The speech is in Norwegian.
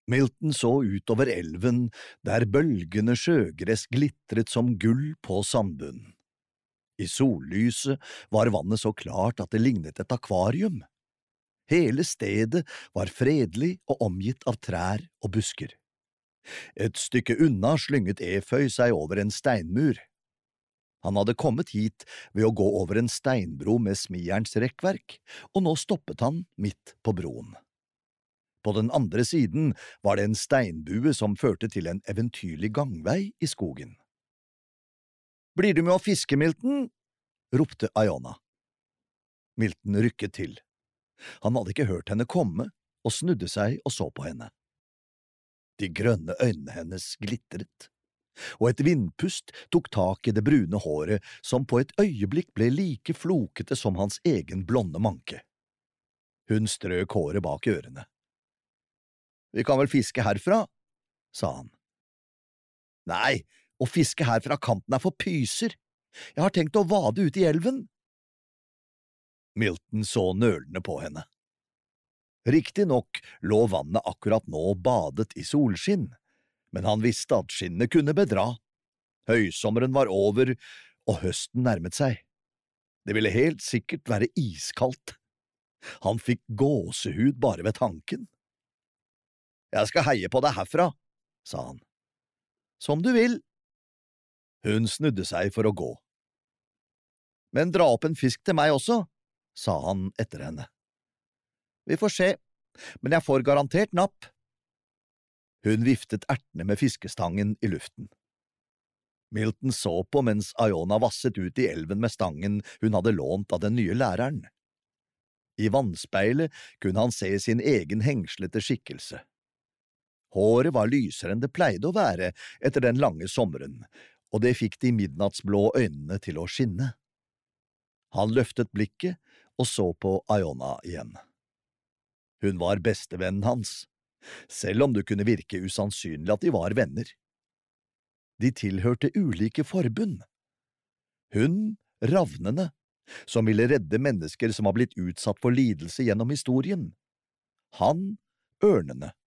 Milton så utover elven, der bølgende sjøgress glitret som gull på sandbunnen. I sollyset var vannet så klart at det lignet et akvarium. Hele stedet var fredelig og omgitt av trær og busker. Et stykke unna slynget Eføy seg over en steinmur. Han hadde kommet hit ved å gå over en steinbro med smierens rekkverk, og nå stoppet han midt på broen. På den andre siden var det en steinbue som førte til en eventyrlig gangvei i skogen. «Blir du med å fiske, Milton?» ropte Iona. Milton rykket til. Han hadde ikke hørt henne komme, og snudde seg og så på henne. De grønne øynene hennes glitret, og et vindpust tok tak i det brune håret som på et øyeblikk ble like flokete som hans egen blonde manke. Hun strøk håret bak ørene. «Vi kan vel fiske herfra?» sa han. «Nei, å fiske her fra kanten for pyser. Jeg har tenkt å vade ut i elven.» Milton så nølende på henne. Riktignok lå vannet akkurat nå badet i solskinn, men han visste at skinnet kunne bedra. Høysommeren var over, og høsten nærmet seg. Det ville helt sikkert være iskaldt. Han fikk gåsehud bare ved tanken. «Jeg skal heie på deg herfra», sa han. «Som du vil.» Hun snudde seg for å gå. «Men dra opp en fisk til meg også», sa han etter henne. «Vi får se, men jeg får garantert napp.» Hun viftet ertene med fiskestangen i luften. Milton så på mens Iona vasset ut i elven med stangen hun hadde lånt av den nye læreren. I vannspeilet kunne han se sin egen hengslete skikkelse. Håret var lysere enn det pleide å være etter den lange sommeren, og det fikk de midnattsblå øynene til å skinne. Han løftet blikket og så på Iona igjen. Hun var bestevennen hans, selv om det kunne virke usannsynlig at de var venner. De tilhørte ulike forbund. Hun, ravnene, som ville redde mennesker som var blitt utsatt for lidelse gjennom historien. Han, ørnene,